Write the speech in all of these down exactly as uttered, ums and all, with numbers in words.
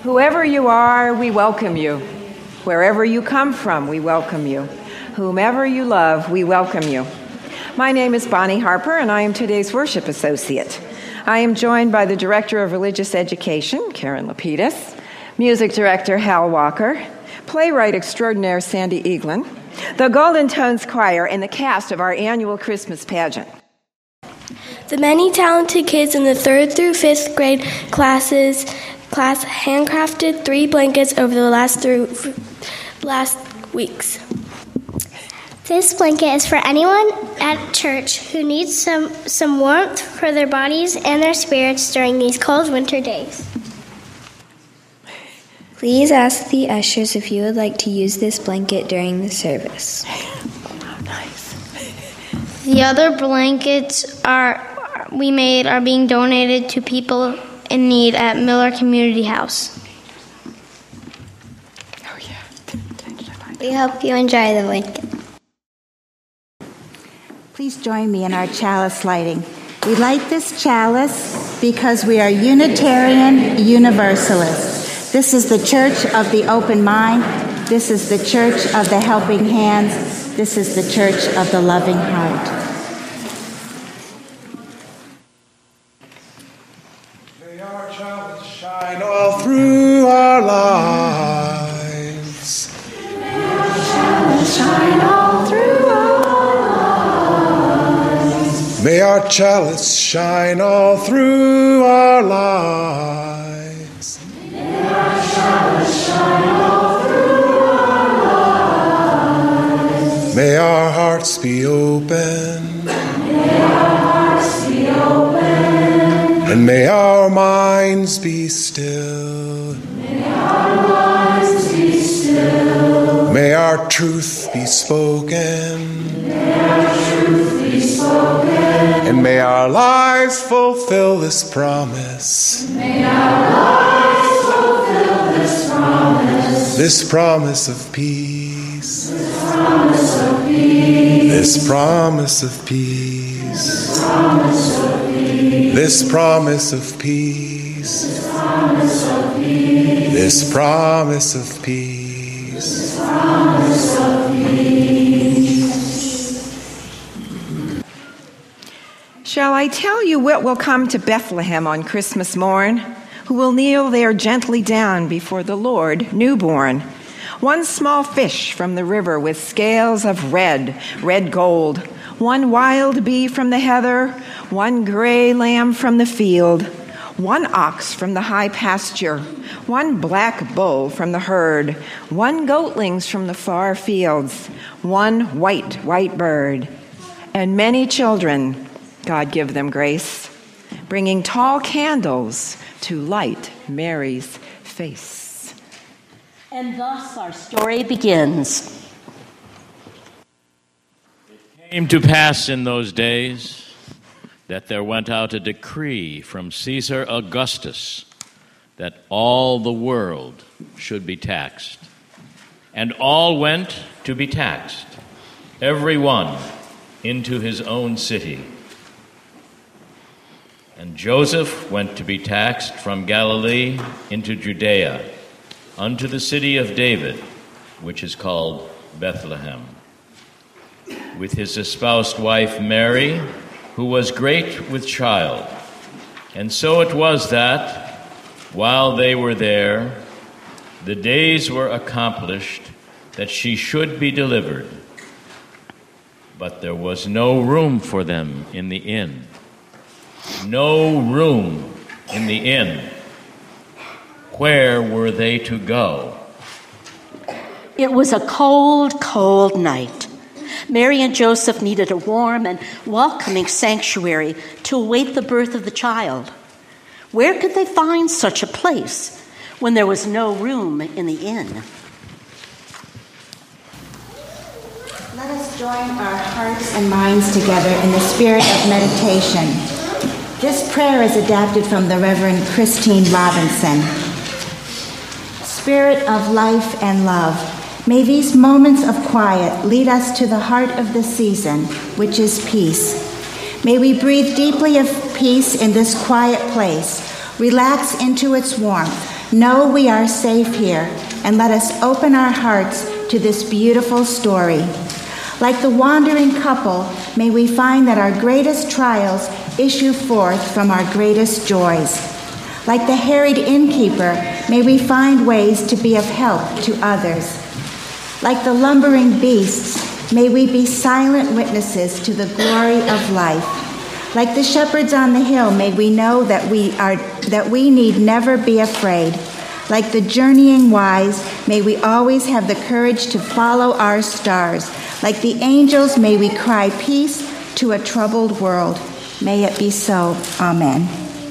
Whoever you are, we welcome you. Wherever you come from, we welcome you. Whomever you love, we welcome you. My name is Bonnie Harper, and I am today's worship associate. I am joined by the Director of Religious Education, Karen Lapidus, Music Director Hal Walker, Playwright Extraordinaire Sandy Eaglin, the Golden Tones Choir, and the cast of our annual Christmas pageant. The many talented kids in the third through fifth grade classes class handcrafted three blankets over the last through last weeks. This blanket is for anyone at church who needs some, some warmth for their bodies and their spirits during these cold winter days. Please ask the ushers if you would like to use this blanket during the service. Oh, nice. The other blankets are we made are being donated to people in need at Miller Community House. Oh, yeah. We hope you enjoy the blanket. Please join me in our chalice lighting. We light this chalice because we are Unitarian Universalists. This is the Church of the Open Mind. This is the Church of the Helping Hands. This is the Church of the Loving Heart. May our chalice shine all through our lives. May our chalice shine all through our lives. May our chalice shine all through our lives. May our chalice shine all through our lives. May our hearts be open. May our hearts be open. And may our minds be still. May our minds be still. May our truth be spoken. May our truth be spoken. And may our lives fulfill this promise. May our lives fulfill this promise. This promise of peace. This promise of peace. This promise of peace. This promise of peace. This promise of peace. This promise of peace. This promise of peace. This promise of peace. Shall I tell you what will come to Bethlehem on Christmas morn? Who will kneel there gently down before the Lord newborn? One small fish from the river with scales of red, red gold. One wild bee from the heather, one gray lamb from the field, one ox from the high pasture, one black bull from the herd, one goatlings from the far fields, one white, white bird, and many children, God give them grace, bringing tall candles to light Mary's face. And thus our story begins. It came to pass in those days that there went out a decree from Caesar Augustus that all the world should be taxed. And all went to be taxed, every one into his own city. And Joseph went to be taxed from Galilee into Judea, unto the city of David, which is called Bethlehem, with his espoused wife Mary, who was great with child. And so it was that, while they were there, the days were accomplished that she should be delivered. But there was no room for them in the inn. No room in the inn. Where were they to go? It was a cold, cold night. Mary and Joseph needed a warm and welcoming sanctuary to await the birth of the child. Where could they find such a place when there was no room in the inn? Let us join our hearts and minds together in the spirit of meditation. This prayer is adapted from the Reverend Christine Robinson. Spirit of life and love, may these moments of quiet lead us to the heart of the season, which is peace. May we breathe deeply of peace in this quiet place, relax into its warmth, know we are safe here, and let us open our hearts to this beautiful story. Like the wandering couple, may we find that our greatest trials issue forth from our greatest joys. Like the harried innkeeper, may we find ways to be of help to others. Like the lumbering beasts, may we be silent witnesses to the glory of life. Like the shepherds on the hill, may we know that we are that we need never be afraid. Like the journeying wise, may we always have the courage to follow our stars. Like the angels, may we cry peace to a troubled world. May it be so. Amen.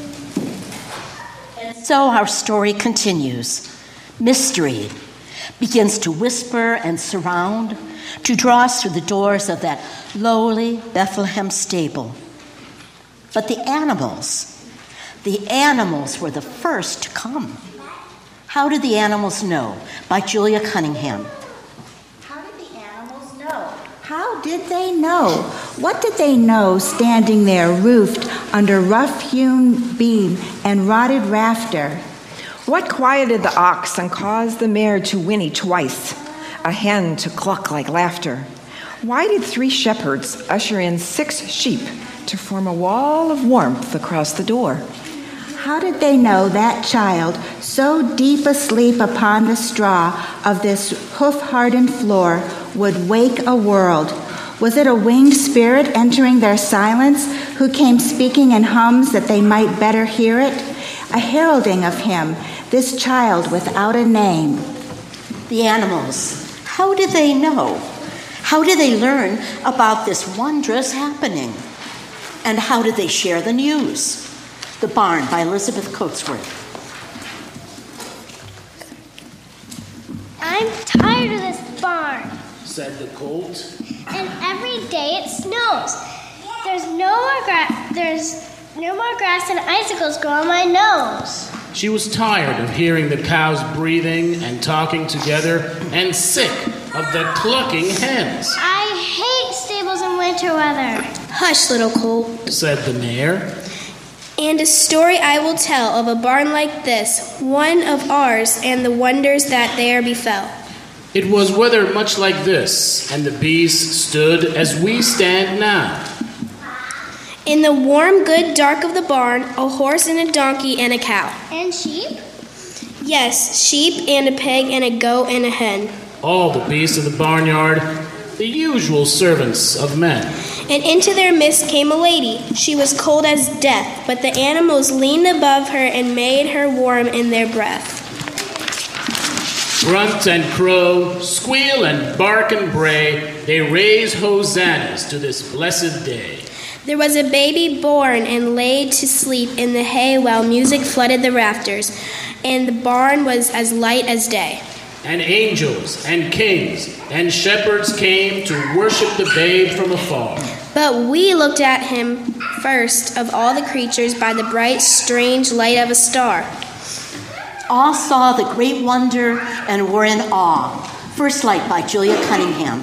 And so our story continues. Mystery begins to whisper and surround, to draw us through the doors of that lowly Bethlehem stable. But the animals, the animals were the first to come. How did the animals know? By Julia Cunningham. How did the animals know? How did they know? What did they know standing there roofed under rough-hewn beam and rotted rafter? What quieted the ox and caused the mare to whinny twice, a hen to cluck like laughter? Why did three shepherds usher in six sheep to form a wall of warmth across the door? How did they know that child, so deep asleep upon the straw of this hoof-hardened floor, would wake a world? Was it a winged spirit entering their silence, who came speaking in hums that they might better hear it? A heralding of him, this child without a name. The animals, how did they know? How did they learn about this wondrous happening? And how did they share the news? The Barn by Elizabeth Coatsworth. I'm tired of this barn, said the colt. And every day it snows. There's no more grass. There's no more grass, and icicles grow on my nose. She was tired of hearing the cows breathing and talking together, and sick of the clucking hens. I hate stables in winter weather. Hush, little colt, said the mayor. And a story I will tell of a barn like this, one of ours, and the wonders that there befell. It was weather much like this, and the bees stood as we stand now. In the warm, good dark of the barn, a horse and a donkey and a cow. And sheep? Yes, sheep and a pig and a goat and a hen. All the beasts of the barnyard, the usual servants of men. And into their midst came a lady. She was cold as death, but the animals leaned above her and made her warm in their breath. Grunt and crow, squeal and bark and bray, they raise hosannas to this blessed day. There was a baby born and laid to sleep in the hay while music flooded the rafters, and the barn was as light as day. And angels and kings and shepherds came to worship the babe from afar. But we looked at him first of all the creatures by the bright, strange light of a star. All saw the great wonder and were in awe. First Light by Julia Cunningham.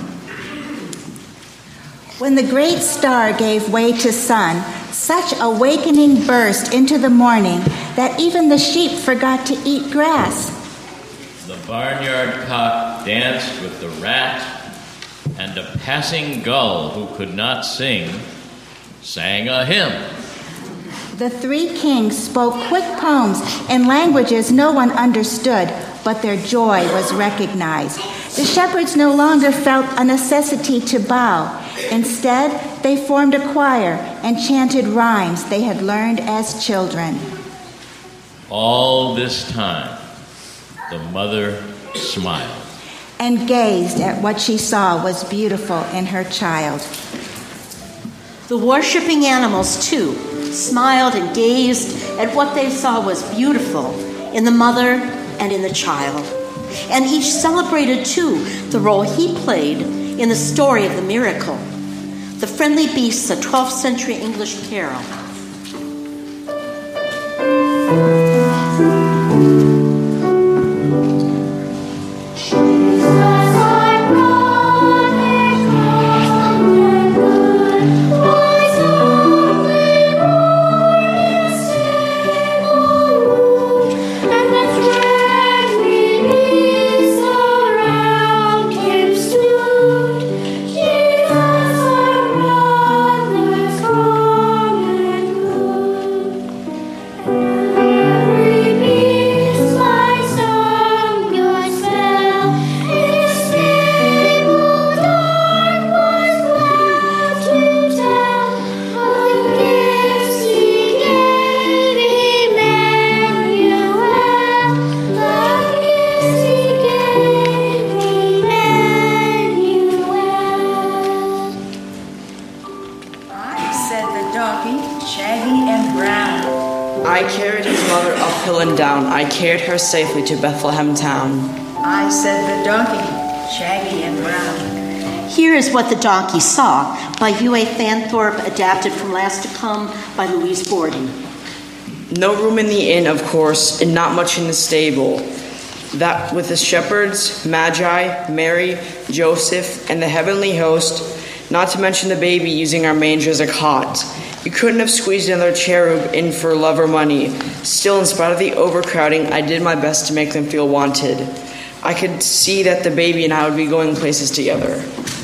When the great star gave way to sun, such awakening burst into the morning that even the sheep forgot to eat grass. The barnyard cock danced with the rat, and a passing gull who could not sing sang a hymn. The three kings spoke quick poems in languages no one understood, but their joy was recognized. The shepherds no longer felt a necessity to bow. Instead, they formed a choir and chanted rhymes they had learned as children. All this time, the mother smiled and gazed at what she saw was beautiful in her child. The worshiping animals, too, smiled and gazed at what they saw was beautiful in the mother and in the child. And each celebrated, too, the role he played in the story of the miracle. The Friendly Beasts, a twelfth century English carol. And down, I carried her safely to Bethlehem town. I said the donkey, shaggy and brown. Here is what the donkey saw by U A Fanthorpe, adapted from Last to Come by Louise Borden. No room in the inn, of course, and not much in the stable. That with the shepherds, Magi, Mary, Joseph, and the heavenly host, not to mention the baby using our manger as a cot. You couldn't have squeezed another cherub in for love or money. Still, in spite of the overcrowding, I did my best to make them feel wanted. I could see that the baby and I would be going places together.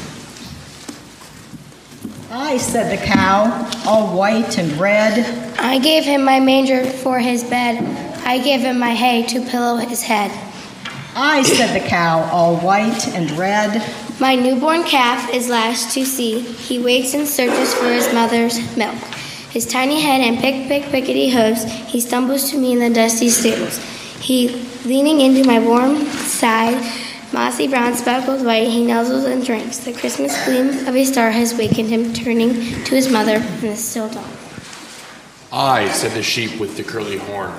I said the cow, all white and red. I gave him my manger for his bed. I gave him my hay to pillow his head. I said the cow, all white and red. My newborn calf is last to see. He wakes and searches for his mother's milk. His tiny head and pick, pick, pickety hooves, he stumbles to me in the dusty stables. He, leaning into my warm side, mossy brown, speckled white, he nuzzles and drinks. The Christmas gleam of a star has wakened him, turning to his mother in the still dawn. I said the sheep with the curly horn.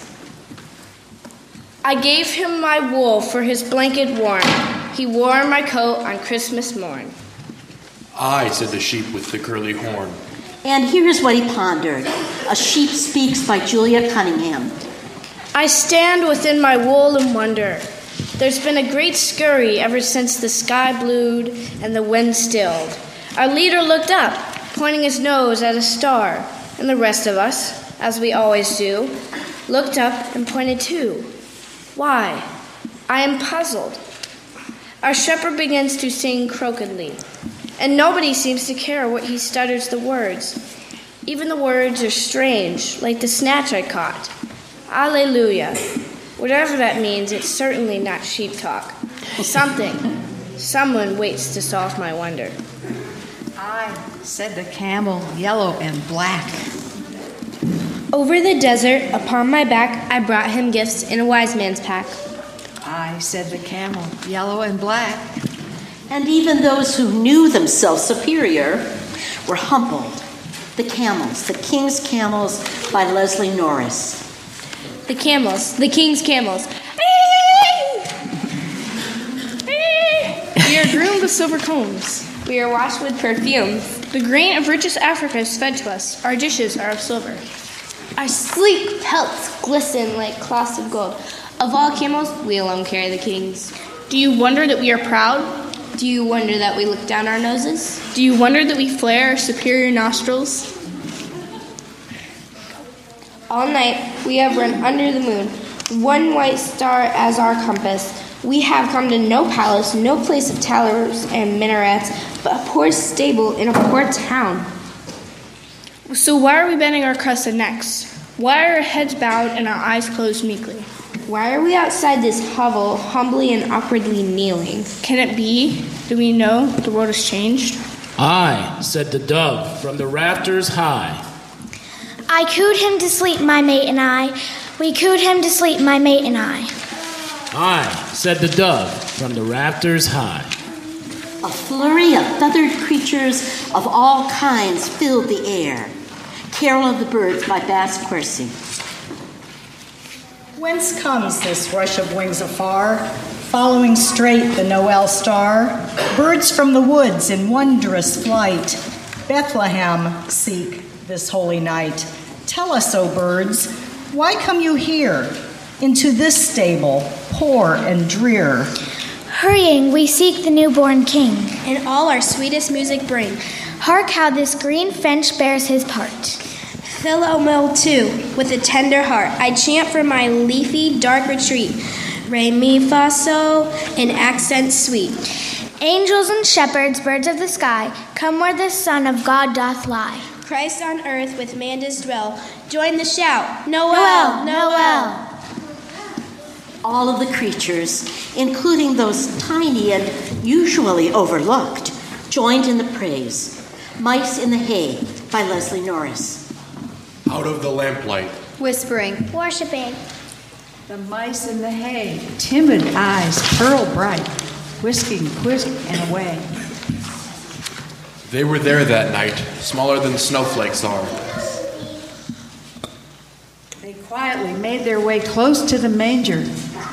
I gave him my wool for his blanket warm. He wore my coat on Christmas morn. I said the sheep with the curly horn. And here's what he pondered. A Sheep Speaks by Julia Cunningham. I stand within my wool and wonder. There's been a great scurry ever since the sky blued and the wind stilled. Our leader looked up, pointing his nose at a star, and the rest of us, as we always do, looked up and pointed too. Why? I am puzzled. Our shepherd begins to sing croakedly, and nobody seems to care what he stutters the words. Even the words are strange, like the snatch I caught. Alleluia. Whatever that means, it's certainly not sheep talk. Something, someone waits to solve my wonder. I said the camel, yellow and black. Over the desert, upon my back, I brought him gifts in a wise man's pack. I said the camel, yellow and black. And even those who knew themselves superior were humbled. The Camels, The King's Camels by Leslie Norris. The camels, the king's camels. We are groomed with silver combs. We are washed with perfumes. The grain of richest Africa is fed to us. Our dishes are of silver. Our sleek pelts glisten like cloths of gold. Of all camels, we alone carry the kings. Do you wonder that we are proud? Do you wonder that we look down our noses? Do you wonder that we flare our superior nostrils? All night we have run under the moon, one white star as our compass. We have come to no palace, no place of towers and minarets, but a poor stable in a poor town. So why are we bending our crests and necks? Why are our heads bowed and our eyes closed meekly? Why are we outside this hovel, humbly and awkwardly kneeling? Can it be that we know the world has changed? I, said the dove from the rafters high. I cooed him to sleep, my mate and I. We cooed him to sleep, my mate and I. I, said the dove from the rafters high. A flurry of feathered creatures of all kinds filled the air. Carol of the Birds by Bass Quercy. Whence comes this rush of wings afar, following straight the Noel star? Birds from the woods in wondrous flight, Bethlehem seek this holy night. Tell us, O birds, why come you here, into this stable, poor and drear? Hurrying, we seek the newborn king, and all our sweetest music bring. Hark how this green finch bears his part. Philomel, too, with a tender heart, I chant from my leafy, dark retreat. Re, mi, fa, so, in accents sweet. Angels and shepherds, birds of the sky, come where the Son of God doth lie. Christ on earth with man does dwell. Join the shout, Noel, Noel. Noel. All of the creatures, including those tiny and usually overlooked, joined in the praise. Mice in the Hay by Leslie Norris. Out of the lamplight. Whispering. Worshipping. The mice in the hay, timid eyes, pearl bright, whisking quick and away. They were there that night, smaller than snowflakes are. They quietly made their way close to the manger.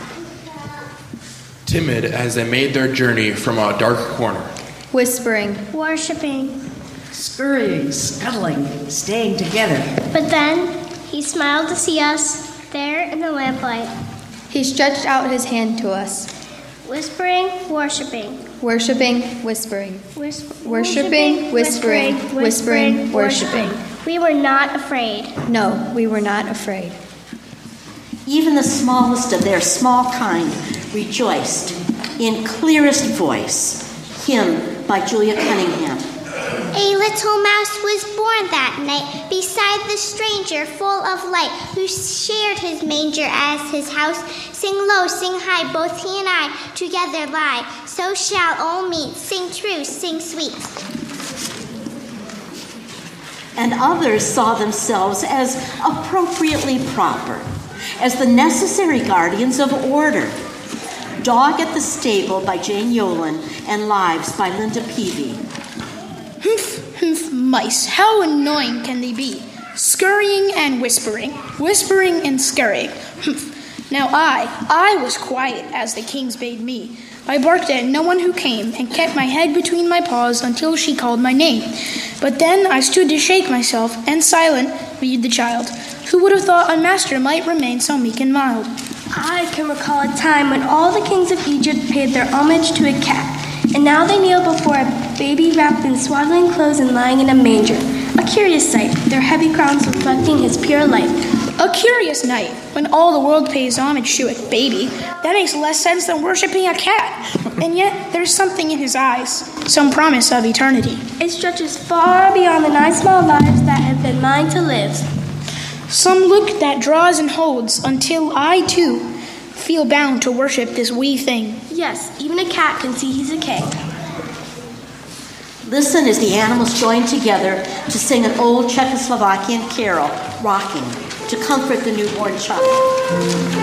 Timid as they made their journey from a dark corner. Whispering. Worshipping. Scurrying, scuttling, staying together. But then he smiled to see us there in the lamplight. He stretched out his hand to us. Whispering, worshipping. Worshipping, whispering. Whisp- worshipping, whispering, whispering, worshipping. We were not afraid. No, we were not afraid. Even the smallest of their small kind rejoiced in clearest voice. Hymn by Julia Cunningham. A little mouse was born that night beside the stranger full of light who shared his manger as his house. Sing low, sing high, both he and I together lie. So shall all meet, sing true, sing sweet. And others saw themselves as appropriately proper, as the necessary guardians of order. Dog at the Stable by Jane Yolen and Lives by Linda Peavy. Humph, humph, mice, how annoying can they be? Scurrying and whispering, whispering and scurrying. Humph. Now I, I was quiet as the kings bade me. I barked at no one who came and kept my head between my paws until she called my name. But then I stood to shake myself, and silent viewed the child. Who would have thought a master might remain so meek and mild? I can recall a time when all the kings of Egypt paid their homage to a cat, and now they kneel before a baby wrapped in swaddling clothes and lying in a manger. A curious sight, their heavy crowns reflecting his pure light. A curious night, when all the world pays homage to a baby. That makes less sense than worshiping a cat. And yet, there's something in his eyes, some promise of eternity. It stretches far beyond the nine small lives that have been mine to live. Some look that draws and holds until I, too, feel bound to worship this wee thing. Yes, even a cat can see he's a king. Listen as the animals join together to sing an old Czechoslovakian carol, Rocking, to comfort the newborn child.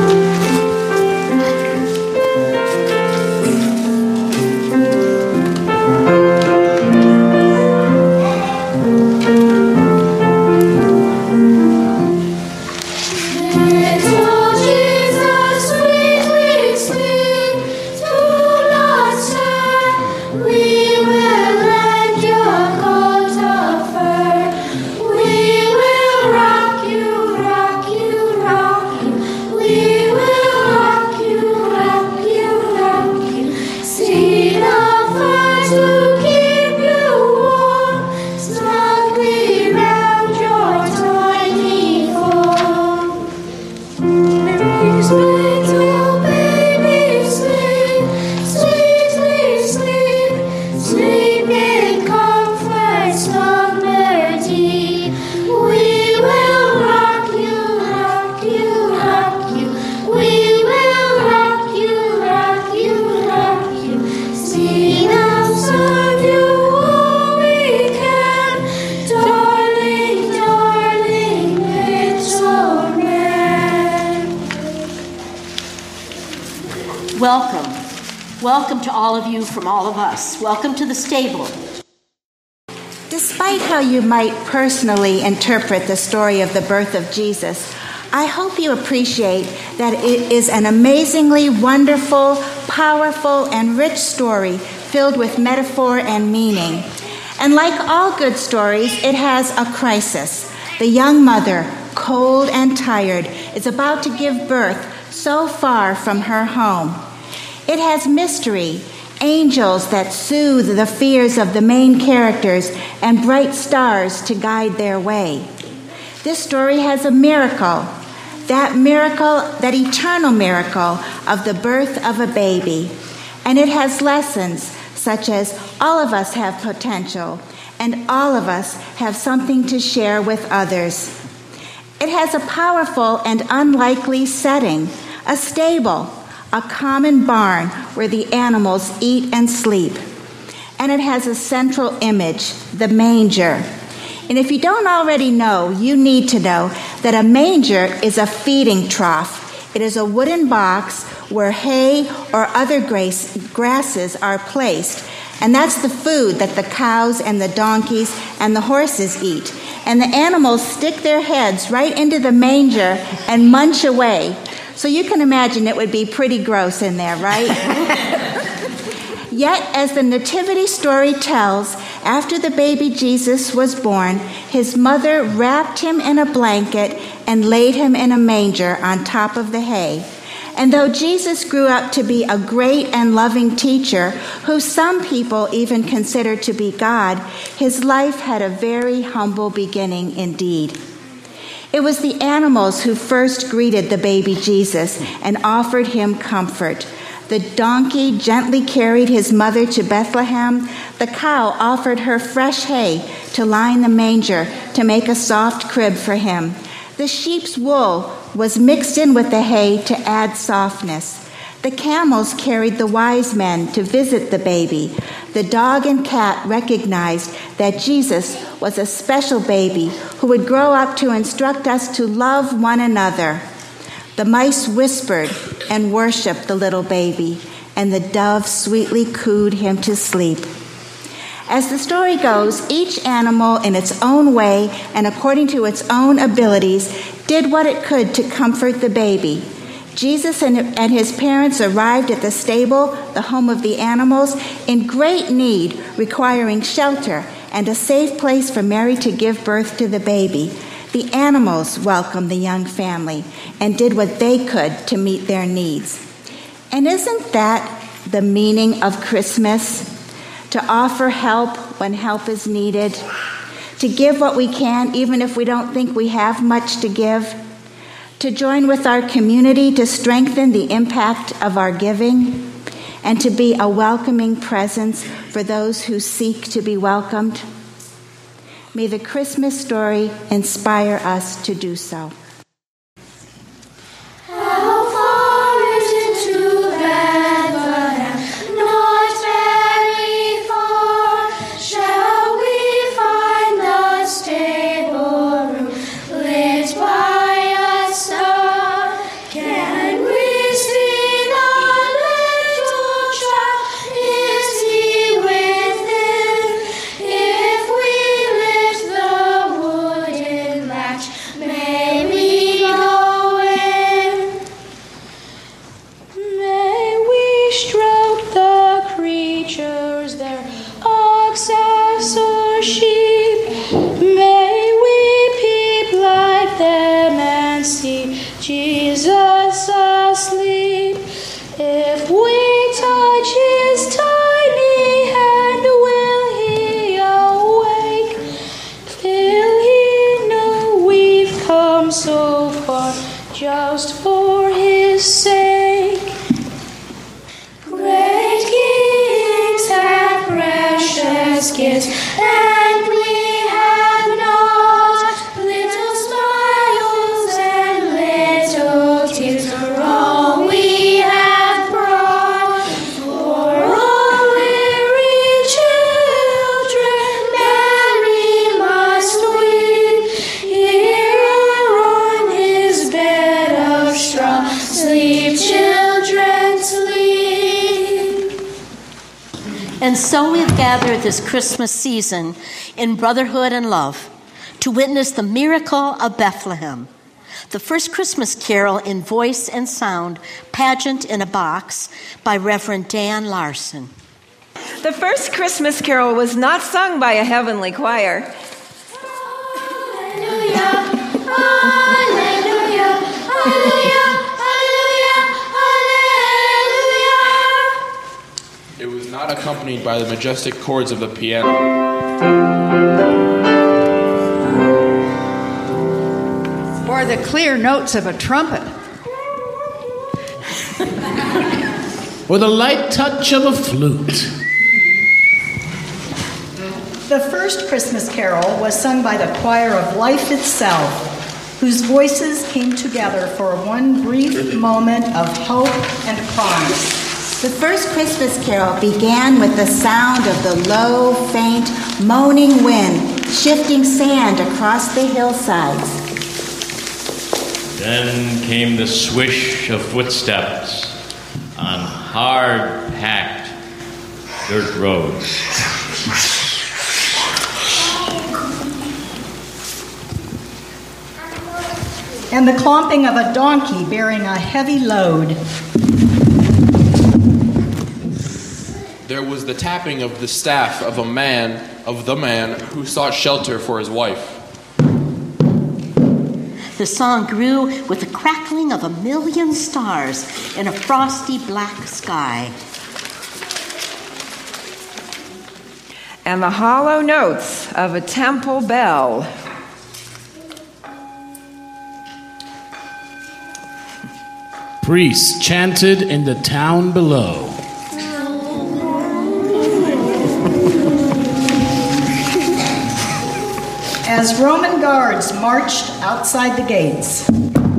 Welcome. Welcome to all of you from all of us. Welcome to the stable. Despite how you might personally interpret the story of the birth of Jesus, I hope you appreciate that it is an amazingly wonderful, powerful, and rich story filled with metaphor and meaning. And like all good stories, it has a crisis. The young mother, cold and tired, is about to give birth so far from her home. It has mystery, angels that soothe the fears of the main characters, and bright stars to guide their way. This story has a miracle, that miracle, that eternal miracle of the birth of a baby. And it has lessons such as all of us have potential, and all of us have something to share with others. It has a powerful and unlikely setting, a stable, a common barn where the animals eat and sleep. And it has a central image, the manger. And if you don't already know, you need to know that a manger is a feeding trough. It is a wooden box where hay or other grace, grasses are placed. And that's the food that the cows and the donkeys and the horses eat. and the animals stick their heads right into the manger and munch away. So you can imagine it would be pretty gross in there, right? Yet, as the nativity story tells, after the baby Jesus was born, his mother wrapped him in a blanket and laid him in a manger on top of the hay. And though Jesus grew up to be a great and loving teacher, who some people even consider to be God, his life had a very humble beginning indeed. It was the animals who first greeted the baby Jesus and offered him comfort. The donkey gently carried his mother to Bethlehem. The cow offered her fresh hay to line the manger to make a soft crib for him. The sheep's wool was mixed in with the hay to add softness. The camels carried the wise men to visit the baby. The dog and cat recognized that Jesus was a special baby who would grow up to instruct us to love one another. The mice whispered and worshiped the little baby, and the dove sweetly cooed him to sleep. As the story goes, each animal in its own way and according to its own abilities did what it could to comfort the baby. Jesus and, and his parents arrived at the stable, the home of the animals, in great need, requiring shelter and a safe place for Mary to give birth to the baby. The animals welcomed the young family and did what they could to meet their needs. And isn't that the meaning of Christmas? To offer help when help is needed, to give what we can even if we don't think we have much to give, to join with our community to strengthen the impact of our giving, and to be a welcoming presence for those who seek to be welcomed. May the Christmas story inspire us to do so. And so we've gathered this Christmas season in brotherhood and love to witness the miracle of Bethlehem, the first Christmas carol in voice and sound, Pageant in a Box, by Reverend Dan Larson. The first Christmas carol was not sung by a heavenly choir. Hallelujah, hallelujah, hallelujah, hallelujah. It was not accompanied by the majestic chords of the piano. Or the clear notes of a trumpet. Or the light touch of a flute. The first Christmas carol was sung by the choir of life itself, whose voices came together for one brief moment of hope and promise. The first Christmas carol began with the sound of the low, faint, moaning wind shifting sand across the hillsides. Then came the swish of footsteps on hard-packed dirt roads. and the clomping of a donkey bearing a heavy load. There was the tapping of the staff of a man, of the man who sought shelter for his wife. The song grew with the crackling of a million stars in a frosty black sky. And the hollow notes of a temple bell. Priests chanted in the town below. As Roman guards marched outside the gates.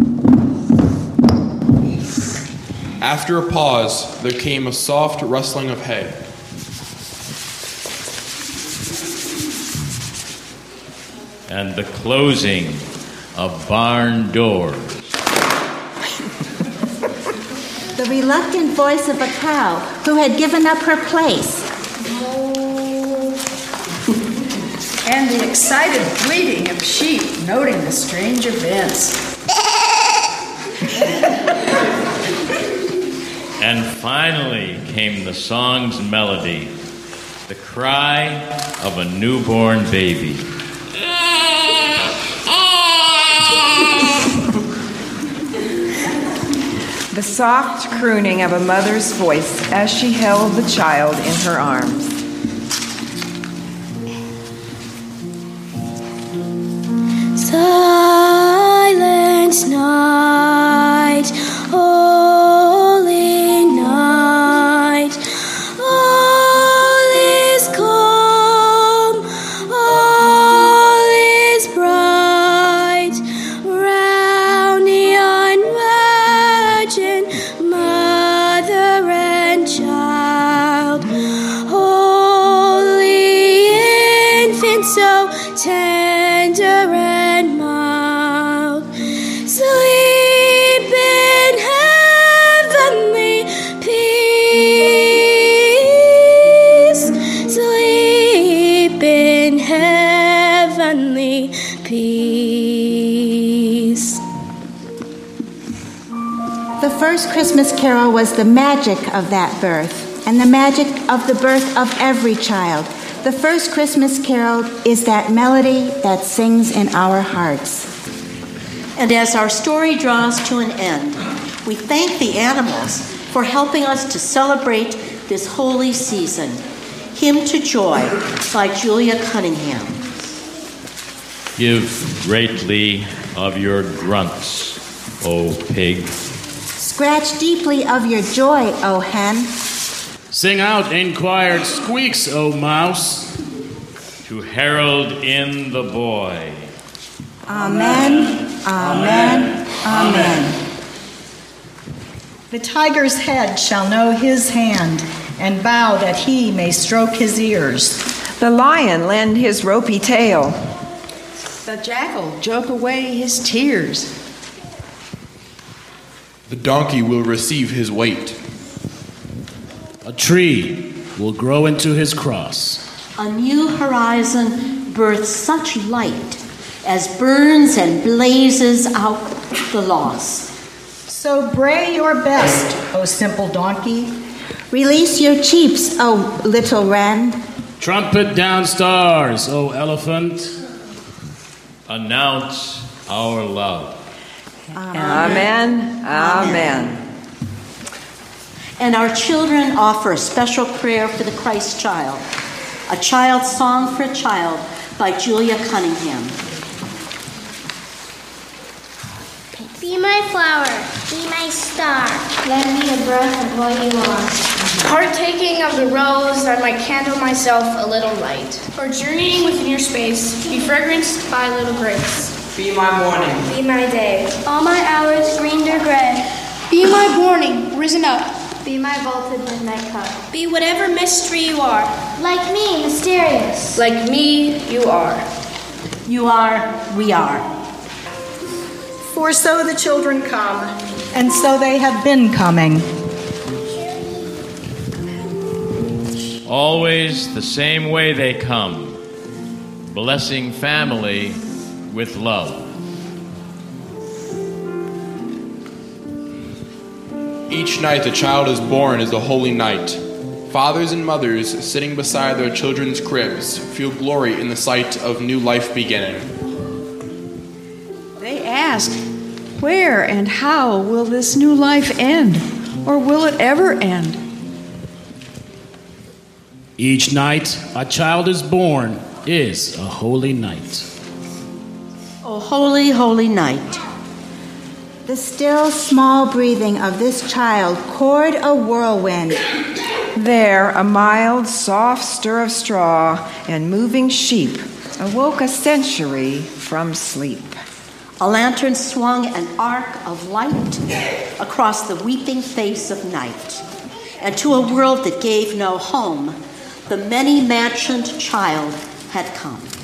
After a pause, there came a soft rustling of hay. And the closing of barn doors. The reluctant voice of a cow who had given up her place. And the excited bleating of sheep noting the strange events. And finally came the song's melody, the cry of a newborn baby. The soft crooning of a mother's voice as she held the child in her arms. Silent night, holy night, all is calm, all is bright, round the unvirgin mother and child, holy infant so tender and mild, sleep in heavenly peace, sleep in heavenly peace. The first Christmas carol was the magic of that birth, and the magic of the birth of every child. The first Christmas carol is that melody that sings in our hearts. And as our story draws to an end, we thank the animals for helping us to celebrate this holy season. Hymn to Joy by Julia Cunningham. Give greatly of your grunts, O pig. Scratch deeply of your joy, O hen. Sing out inquired squeaks, O mouse. To herald in the boy. Amen, amen, amen. The tiger's head shall know his hand, and bow that he may stroke his ears. The lion lend his ropey tail. The jackal joke away his tears. The donkey will receive his weight. A tree will grow into his cross. A new horizon births such light as burns and blazes out the lost. So bray your best, O simple donkey. Release your cheeps, O little wren. Trumpet down stars, O elephant. Announce our love. Amen, amen. And our children offer a special prayer for the Christ child, a child's song for a child by Julia Cunningham. Be my flower, be my star. Lend me a breath of what you are. Partaking of the rose, I might candle myself a little light. Or journeying within your space, be fragranced by little grace. Be my morning. Be my day. All my hours greened or gray. Be my morning, risen up. Be my vaulted midnight cup. Be whatever mystery you are. Like me, mysterious. Like me, you are. You are, we are. For so the children come, and so they have been coming. Always the same way they come, blessing family with love. Each night the child is born is a holy night. Fathers and mothers sitting beside their children's cribs feel glory in the sight of new life beginning. They ask, where and how will this new life end? Or will it ever end? Each night a child is born is a holy night. O holy, holy night. The still small breathing of this child poured a whirlwind. There, a mild, soft stir of straw and moving sheep awoke a century from sleep. A lantern swung an arc of light across the weeping face of night, and to a world that gave no home, the many-mansioned child had come.